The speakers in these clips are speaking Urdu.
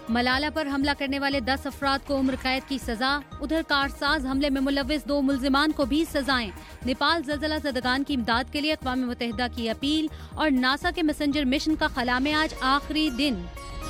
ملالہ پر حملہ کرنے والے 10 افراد کو عمر قید کی سزا. ادھر کارساز حملے میں ملوث 2 ملزمان کو بھی سزائیں. نیپال زلزلہ زدگان کی امداد کے لیے اقوام متحدہ کی اپیل. اور ناسا کے میسنجر مشن کا خلا میں آج آخری دن.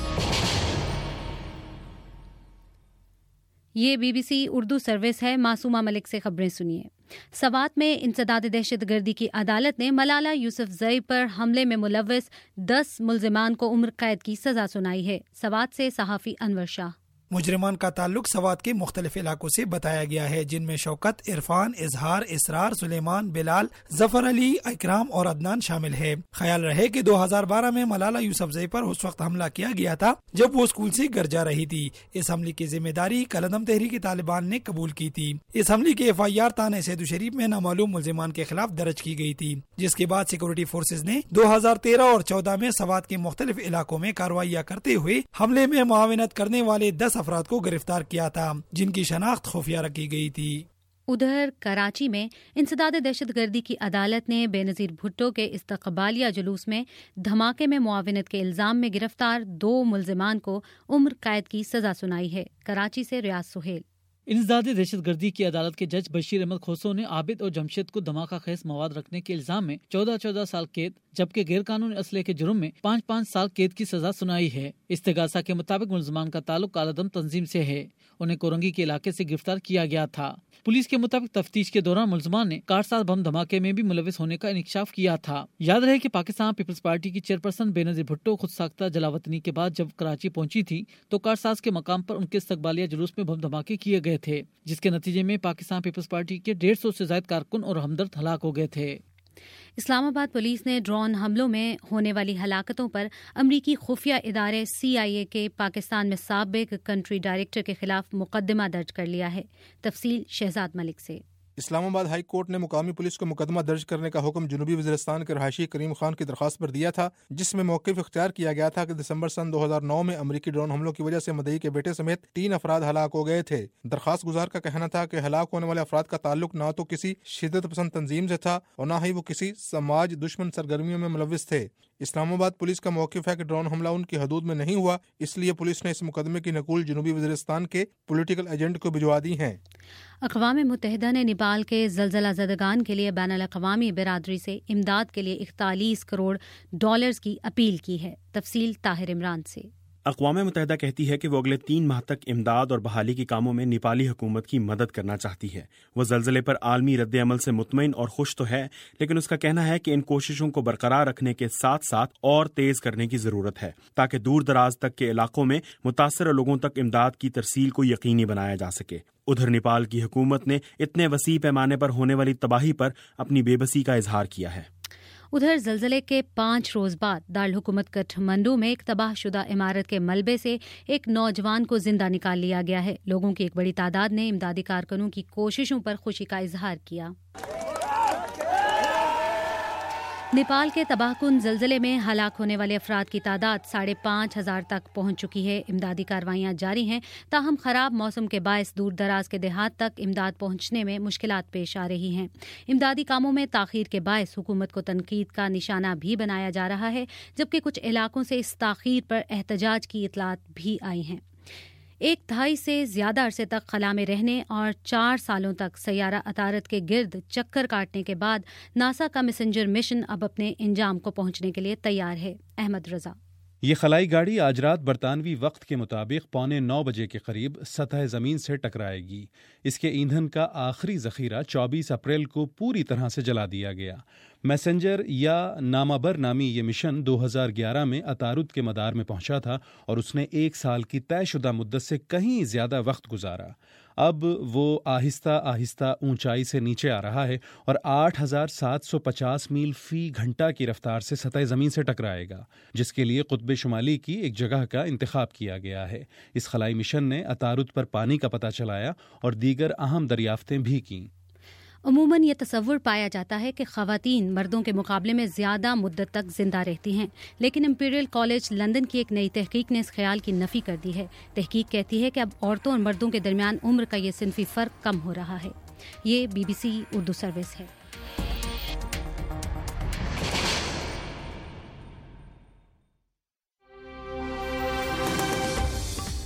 یہ BBC اردو سروس ہے. معصومہ ملک سے خبریں سنیے. سوات میں انسداد دہشت گردی کی عدالت نے ملالہ یوسفزئی پر حملے میں ملوث 10 ملزمان کو عمر قید کی سزا سنائی ہے. سوات سے صحافی انور شاہ. مجرمان کا تعلق سوات کے مختلف علاقوں سے بتایا گیا ہے، جن میں شوکت، عرفان، اظہار، اسرار، سلیمان، بلال، ظفر علی، اکرام اور عدنان شامل ہے. خیال رہے کہ 2012 میں ملالہ یوسفزئی پر اس وقت حملہ کیا گیا تھا جب وہ اسکول سے گھر جا رہی تھی. اس حملے کی ذمہ داری کالعدم تحریک طالبان نے قبول کی تھی. اس حملے کی FIR تانہ سید الشریف میں نامعلوم ملزمان کے خلاف درج کی گئی تھی، جس کے بعد سیکورٹی فورسز نے 2013 اور 2014 میں سوات کے مختلف علاقوں میں کارروائیاں کرتے ہوئے حملے میں معاونت کرنے والے 10 افراد کو گرفتار کیا تھا، جن کی شناخت خفیہ رکھی گئی تھی. ادھر کراچی میں انسداد دہشت گردی کی عدالت نے بے نظیر بھٹو کے استقبالیہ جلوس میں دھماکے میں معاونت کے الزام میں گرفتار 2 ملزمان کو عمر قید کی سزا سنائی ہے. کراچی سے ریاض سہیل. انسداد دہشت گردی کی عدالت کے جج بشیر احمد کھوسو نے عابد اور جمشید کو دھماکہ خیز مواد رکھنے کے الزام میں 14 سال قید جبکہ غیر قانونی اسلحے کے جرم میں 5 سال قید کی سزا سنائی ہے. استغاثہ کے مطابق ملزمان کا تعلق کالعدم تنظیم سے ہے. انہیں کورنگی کے علاقے سے گرفتار کیا گیا تھا. پولیس کے مطابق تفتیش کے دوران ملزمان نے کارساز بم دھماکے میں بھی ملوث ہونے کا انکشاف کیا تھا. یاد رہے کہ پاکستان پیپلز پارٹی کی چیئرپرسن بے نظیر بھٹو خود ساختہ جلاوطنی کے بعد جب کراچی پہنچی تھی تو کارساز کے مقام پر ان کے استقبالیہ جلوس میں بم دھماکے کیے گئے تھے، جس کے نتیجے میں پاکستان پیپلز پارٹی کے 150 سے زائد کارکن اور ہمدرد ہلاک ہو گئے تھے. اسلام آباد پولیس نے ڈرون حملوں میں ہونے والی ہلاکتوں پر امریکی خفیہ ادارے CIA کے پاکستان میں سابق کنٹری ڈائریکٹر کے خلاف مقدمہ درج کر لیا ہے. تفصیل شہزاد ملک سے. اسلام آباد ہائی کورٹ نے مقامی پولیس کو مقدمہ درج کرنے کا حکم جنوبی وزیرستان کے رہائشی کریم خان کی درخواست پر دیا تھا، جس میں موقف اختیار کیا گیا تھا کہ دسمبر سن 2009 میں امریکی ڈرون حملوں کی وجہ سے مدعی کے بیٹے سمیت 3 افراد ہلاک ہو گئے تھے. درخواست گزار کا کہنا تھا کہ ہلاک ہونے والے افراد کا تعلق نہ تو کسی شدت پسند تنظیم سے تھا اور نہ ہی وہ کسی سماج دشمن سرگرمیوں میں ملوث تھے. اسلام آباد پولیس کا موقف ہے کہ ڈرون حملہ ان کی حدود میں نہیں ہوا، اس لیے پولیس نے اس مقدمے کی نقول جنوبی وزیرستان کے پولیٹیکل ایجنٹ کو بھجوا دی ہیں. اقوام متحدہ نے نیپال کے زلزلہ زدگان کے لیے بین الاقوامی برادری سے امداد کے لیے 41 کروڑ ڈالرز کی اپیل کی ہے. تفصیل طاہر عمران سے. اقوام متحدہ کہتی ہے کہ وہ اگلے 3 ماہ تک امداد اور بحالی کے کاموں میں نیپالی حکومت کی مدد کرنا چاہتی ہے. وہ زلزلے پر عالمی رد عمل سے مطمئن اور خوش تو ہے، لیکن اس کا کہنا ہے کہ ان کوششوں کو برقرار رکھنے کے ساتھ ساتھ اور تیز کرنے کی ضرورت ہے تاکہ دور دراز تک کے علاقوں میں متاثرہ لوگوں تک امداد کی ترسیل کو یقینی بنایا جا سکے. ادھر نیپال کی حکومت نے اتنے وسیع پیمانے پر ہونے والی تباہی پر اپنی بے بسی کا اظہار کیا ہے. ادھر زلزلے کے 5 روز بعد دارالحکومت کٹھمنڈو میں ایک تباہ شدہ عمارت کے ملبے سے ایک نوجوان کو زندہ نکال لیا گیا ہے. لوگوں کی ایک بڑی تعداد نے امدادی کارکنوں کی کوششوں پر خوشی کا اظہار کیا. نیپال کے تباہ کن زلزلے میں ہلاک ہونے والے افراد کی تعداد 5,500 تک پہنچ چکی ہے. امدادی کارروائیاں جاری ہیں، تاہم خراب موسم کے باعث دور دراز کے دیہات تک امداد پہنچنے میں مشکلات پیش آ رہی ہیں. امدادی کاموں میں تاخیر کے باعث حکومت کو تنقید کا نشانہ بھی بنایا جا رہا ہے، جبکہ کچھ علاقوں سے اس تاخیر پر احتجاج کی اطلاعات بھی آئی ہیں. 1 دہائی سے زیادہ عرصے تک خلا میں رہنے اور 4 سالوں تک سیارہ عطارد کے گرد چکر کاٹنے کے بعد ناسا کا میسنجر مشن اب اپنے انجام کو پہنچنے کے لیے تیار ہے. احمد رضا. یہ خلائی گاڑی آج رات برطانوی وقت کے مطابق 8:45 بجے کے قریب سطح زمین سے ٹکرائے گی. اس کے ایندھن کا آخری ذخیرہ 24 اپریل کو پوری طرح سے جلا دیا گیا. میسنجر یا نامبر نامی یہ مشن 2011 میں عطارد کے مدار میں پہنچا تھا اور اس نے 1 سال کی طے شدہ مدت سے کہیں زیادہ وقت گزارا. اب وہ آہستہ آہستہ اونچائی سے نیچے آ رہا ہے اور 8,750 میل فی گھنٹہ کی رفتار سے سطح زمین سے ٹکرائے گا، جس کے لیے قطب شمالی کی ایک جگہ کا انتخاب کیا گیا ہے. اس خلائی مشن نے عطارد پر پانی کا پتہ چلایا اور دیگر اہم دریافتیں بھی کیں. عموماً یہ تصور پایا جاتا ہے کہ خواتین مردوں کے مقابلے میں زیادہ مدت تک زندہ رہتی ہیں، لیکن امپیریل کالج لندن کی ایک نئی تحقیق نے اس خیال کی نفی کر دی ہے. تحقیق کہتی ہے کہ اب عورتوں اور مردوں کے درمیان عمر کا یہ صنفی فرق کم ہو رہا ہے. یہ BBC اردو سروس ہے.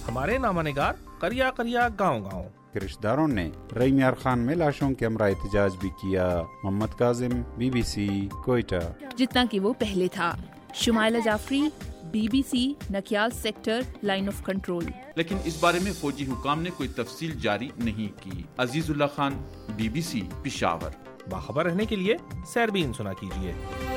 ہمارے نامہ نگار قریہ قریہ گاؤں گاؤں کے رشتہ داروں نے ریمیار خان میں لاشوں کے ہمراہ احتجاج بھی کیا. محمد کاظم، BBC کوئٹہ. جتنا کہ وہ پہلے تھا. Shumaila Jafri, BBC Nakyal sector line of control. لیکن اس بارے میں فوجی حکام نے کوئی تفصیل جاری نہیں کی. عزیز اللہ خان، BBC پشاور. باخبر رہنے کے لیے سیربین سنا کیجیے.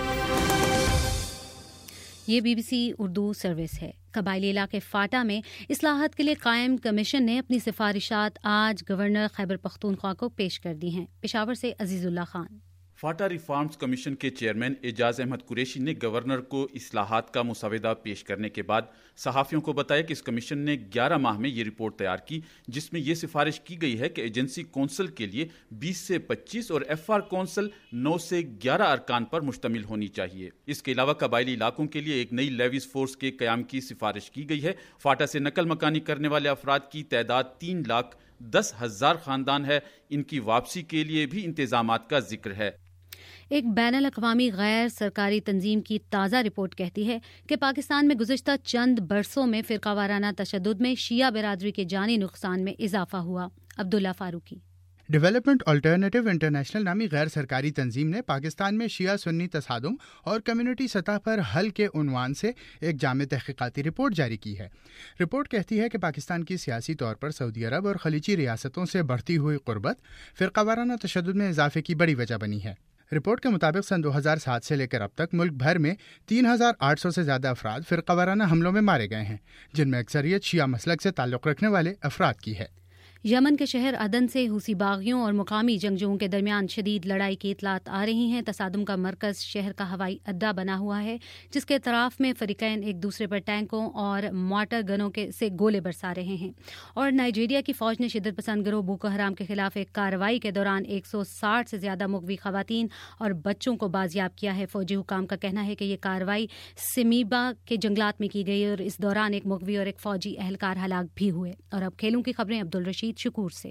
یہ BBC اردو سروس ہے. قبائلی علاقے فاٹا میں اصلاحات کے لیے قائم کمیشن نے اپنی سفارشات آج گورنر خیبر پختونخوا کو پیش کر دی ہیں. پشاور سے Azizullah Khan. FATA reforms commission کے چیئرمین اعجاز احمد قریشی نے گورنر کو اصلاحات کا مسودہ پیش کرنے کے بعد صحافیوں کو بتایا کہ اس کمیشن نے 11 ماہ میں یہ رپورٹ تیار کی جس میں یہ سفارش کی گئی ہے کہ ایجنسی کونسل کے لیے 20 سے 25 اور FR کونسل 9 سے 11 ارکان پر مشتمل ہونی چاہیے. اس کے علاوہ قبائلی علاقوں کے لیے ایک نئی لیویز فورس کے قیام کی سفارش کی گئی ہے. فاٹا سے نقل مکانی کرنے والے افراد کی تعداد 3,10,000 خاندان ہے. ان کی واپسی کے لیے بھی انتظامات کا ذکر ہے. ایک بین الاقوامی غیر سرکاری تنظیم کی تازہ رپورٹ کہتی ہے کہ پاکستان میں گزشتہ چند برسوں میں فرقہ وارانہ تشدد میں شیعہ برادری کے جانی نقصان میں اضافہ ہوا. Abdullah Farooqi. Development alternative international نامی غیر سرکاری تنظیم نے پاکستان میں شیعہ سنی تصادم اور کمیونٹی سطح پر حل کے عنوان سے ایک جامع تحقیقاتی رپورٹ جاری کی ہے. رپورٹ کہتی ہے کہ پاکستان کی سیاسی طور پر سعودی عرب اور خلیجی ریاستوں سے بڑھتی ہوئی قربت فرقہ وارانہ تشدد میں اضافے کی بڑی وجہ بنی ہے. رپورٹ کے مطابق سن 2007 سے لے کر اب تک ملک بھر میں 3,800 سے زیادہ افراد فرقہ وارانہ حملوں میں مارے گئے ہیں جن میں اکثریت شیعہ مسلک سے تعلق رکھنے والے افراد کی ہے. یمن کے شہر عدن سے حوثی باغیوں اور مقامی جنگجوؤں کے درمیان شدید لڑائی کی اطلاعات آ رہی ہیں. تصادم کا مرکز شہر کا ہوائی اڈہ بنا ہوا ہے جس کے اطراف میں فریقین ایک دوسرے پر ٹینکوں اور مارٹر گنوں سے گولے برسا رہے ہیں. اور نائجیریا کی فوج نے شدت پسند گروہ بوکو حرام کے خلاف ایک کارروائی کے دوران 160 سے زیادہ مغوی خواتین اور بچوں کو بازیاب کیا ہے. فوجی حکام کا کہنا ہے کہ یہ کارروائی سمیبا کے جنگلات میں کی گئی اور اس دوران ایک مغوی اور ایک فوجی اہلکار ہلاک بھی ہوئے. اور اب کھیلوں کی خبریں عبدالرشید شکور سے.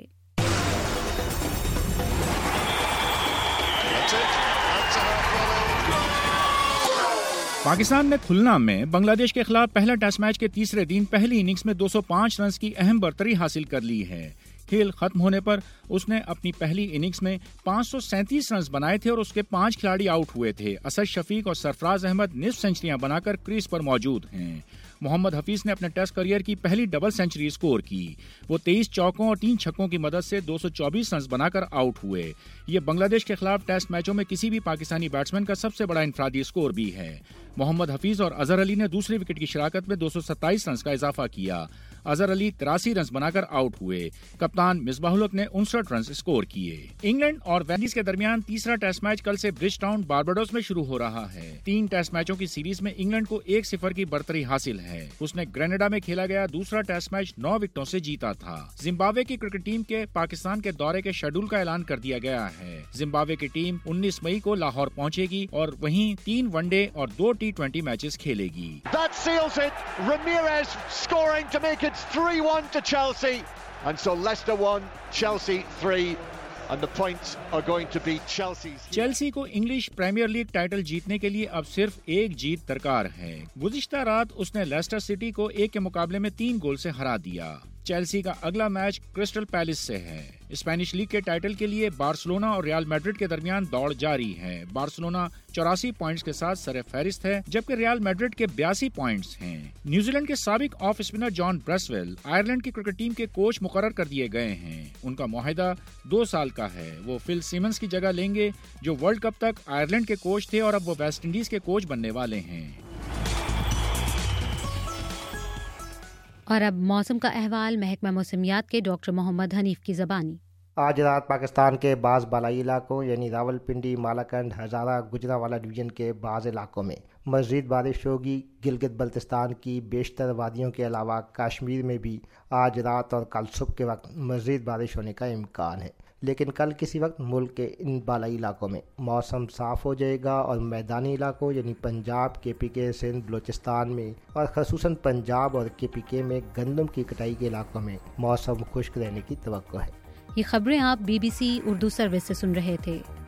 پاکستان نے کھلنا میں بنگلہ دیش کے خلاف پہلا ٹیسٹ میچ کے تیسرے دن پہلی اننگز میں 205 رنز کی اہم برتری حاصل کر لی ہے. کھیل ختم ہونے پر اس نے اپنی پہلی اننگز میں 537 رنز بنائے تھے اور اس کے 5 کھلاڑی آؤٹ ہوئے تھے. اسد شفیق اور سرفراز احمد نصف سنچریاں بنا کر کریز پر موجود ہیں. محمد حفیظ نے اپنے ٹیسٹ کیریئر کی پہلی ڈبل سنچری سکور کی. وہ 23 چوکوں اور 3 چھکوں کی مدد سے 224 رنز بنا کر آؤٹ ہوئے. یہ بنگلہ دیش کے خلاف ٹیسٹ میچوں میں کسی بھی پاکستانی بیٹسمین کا سب سے بڑا انفرادی سکور بھی ہے. محمد حفیظ اور اظہر علی نے دوسری وکٹ کی شراکت میں 227 رنز کا اضافہ کیا. اظہر علی 83 رنز بنا کر آؤٹ ہوئے. کپتان مصباح الحق نے 59 رنز سکور کیے. انگلینڈ اور ویسٹ انڈیز کے درمیان تیسرا ٹیسٹ میچ کل سے برج ٹاؤن بارباڈوس میں شروع ہو رہا ہے. 3 ٹیسٹ میچوں کی سیریز میں انگلینڈ کو 1-0 کی برتری حاصل ہے. اس نے گرینیڈا میں کھیلا گیا دوسرا ٹیسٹ میچ 9 وکٹوں سے جیتا تھا. زمبابوے کی کرکٹ ٹیم کے پاکستان کے دورے کے شیڈول کا اعلان کر دیا گیا ہے. زمبابوے کی ٹیم 19 مئی کو لاہور پہنچے گی اور وہیں 3 ون ڈے اور 2 T20 میچز کھیلے گی. That seals it. Ramirez scoring to make it 3-1 to Chelsea. And so Leicester 1, Chelsea 3. And the points are going to be Chelsea's. Chelsea کو انگلش پریمیئر لیگ ٹائٹل جیتنے کے لیے اب صرف ایک جیت درکار ہے. گزشتہ رات اس نے لیسٹر سٹی کو 1 کے مقابلے میں 3 گول سے ہرا دیا. چیلسی کا اگلا میچ کرسٹل پیلس سے ہے. اسپینش لیگ کے ٹائٹل کے لیے بارسلونا اور ریال میڈرڈ کے درمیان دوڑ جاری ہے. بارسلونا 84 پوائنٹس کے ساتھ سر فہرست ہے جبکہ ریال میڈرڈ کے 82 پوائنٹس ہیں. نیوزی لینڈ کے سابق off spinner John Bracewell Ireland کی کرکٹ ٹیم کے کوچ مقرر کر دیے گئے ہیں. ان کا معاہدہ 2 سال کا ہے. وہ فل سیمنز کی جگہ لیں گے جو ورلڈ کپ تک آئرلینڈ کے کوچ تھے اور اب وہ ویسٹ انڈیز کے کوچ بننے والے ہیں. اور اب موسم کا احوال محکمہ موسمیات کے ڈاکٹر محمد حنیف کی زبانی. آج رات پاکستان کے بعض بالائی علاقوں یعنی راولپنڈی، مالاکنڈ، ہزارہ، گجرانوالہ ڈویژن کے بعض علاقوں میں مزید بارش ہوگی. گلگت بلتستان کی بیشتر وادیوں کے علاوہ کشمیر میں بھی آج رات اور کل صبح کے وقت مزید بارش ہونے کا امکان ہے. لیکن کل کسی وقت ملک کے ان بالائی علاقوں میں موسم صاف ہو جائے گا اور میدانی علاقوں یعنی پنجاب، KPK، سندھ، بلوچستان میں اور خصوصاً پنجاب اور KPK میں گندم کی کٹائی کے علاقوں میں موسم خشک رہنے کی توقع ہے. یہ خبریں آپ BBC اردو سروس سے سن رہے تھے.